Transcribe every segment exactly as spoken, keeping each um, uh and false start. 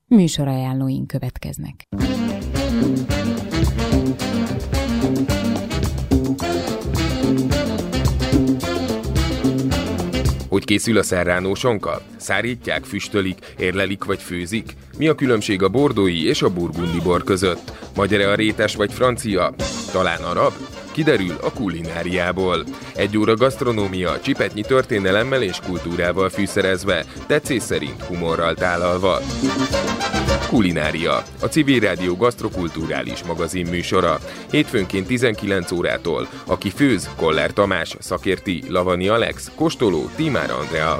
Műsorajánlóink következnek. Hogy készül a serrano sonka? Szárítják, füstölik, érlelik vagy főzik? Mi a különbség a bordói és a burgundi bor között? Magyar-e a rétes vagy francia? Talán arab? Kiderül a kulináriából. Egy óra gasztronómia, csipetnyi történelemmel és kultúrával fűszerezve, tetszés szerint humorral tálalva. Kulinária, a Civil Rádió gasztrokulturális magazin műsora. Hétfőnként tizenkilenc órától. Aki főz, Koller Tamás, szakérti, Lavani Alex, kóstoló, Tímár Andrea.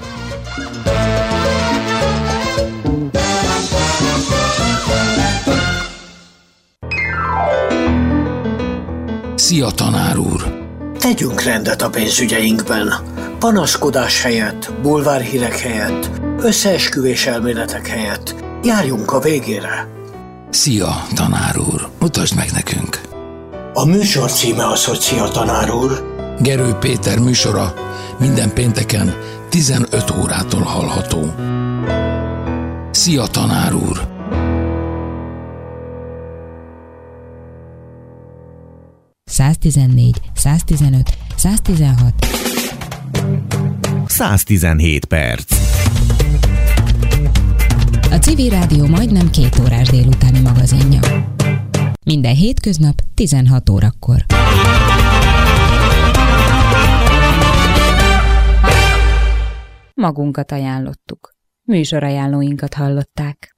Szia, tanár úr! Tegyünk rendet a pénzügyeinkben. Panaszkodás helyett, bulvárhírek helyett, összeesküvés elméletek helyett. Járjunk a végére. Szia, tanár úr! Mutasd meg nekünk! A műsor címe az, hogy Szia, tanár úr. Gerő Péter műsora minden pénteken tizenöt órától hallható. Szia, tanár úr! száztizennégy, száztizenöt, száztizenhat száztizenhét perc. A Civil Rádió majdnem két órás délutáni magazinja. Minden hétköznap tizenhat órakor. Magunkat ajánlottuk. Műsorajánlóinkat hallották.